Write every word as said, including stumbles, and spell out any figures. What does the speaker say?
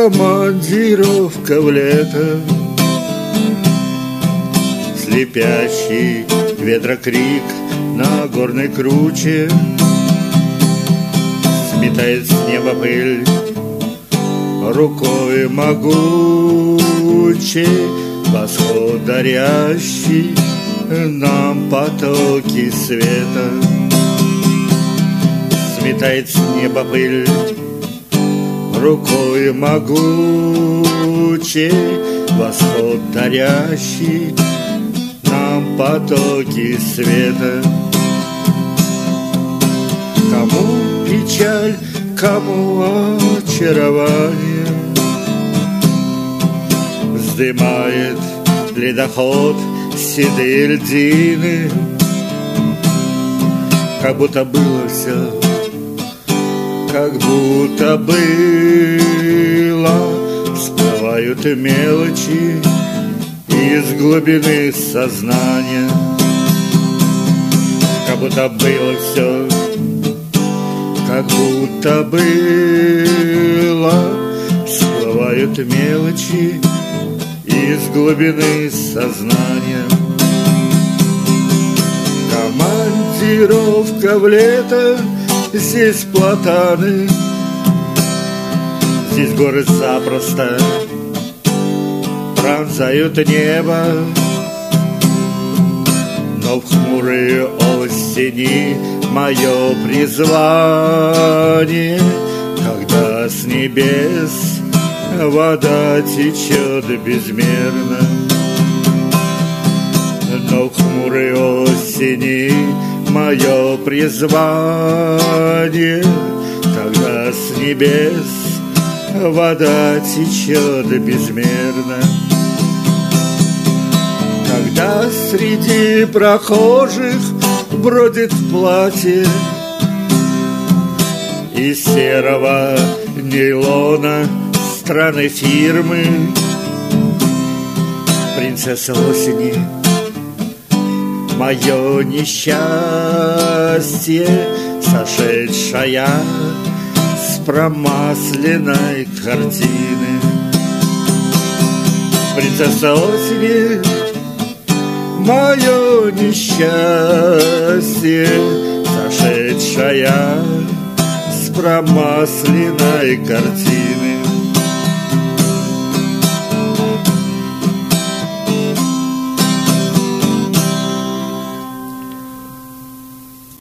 командировка в лето. Слепящий ветрокрик на горной круче сметает с неба пыль рукой могучей. Восход дарящий нам потоки света сметает с неба пыль рукой могучей. Восход дарящий нам потоки света. Кому печаль, кому очарование, вздымает ледоход седые льдины. Как будто было все, как будто было. Всплывают мелочи из глубины сознания. Как будто было все, как будто было. Всплывают мелочи из глубины сознания. Командировка в лето, здесь платаны, здесь горы запросто пронзают небо. Но в хмурые осени мое призвание, когда с небес вода течет безмерно. Но в хмурые осени мое призвание, когда с небес вода течет безмерно. Когда среди прохожих бродит в платье из серого нейлона странной фирмы принцесса осени, мое несчастье, сошедшая с промасленной картины. Принцесса осени, мое несчастье, сошедшая с промасленной картины.